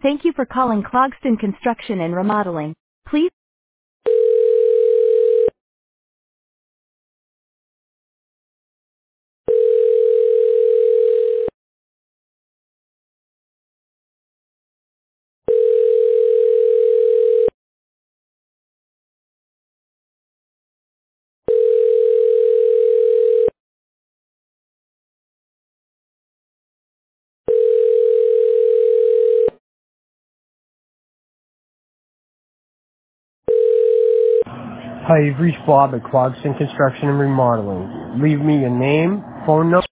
Thank you for calling Clogston Construction and Remodeling. Please. Hi, you've reached Bob at Clogston Construction and Remodeling. Leave me your name, phone number.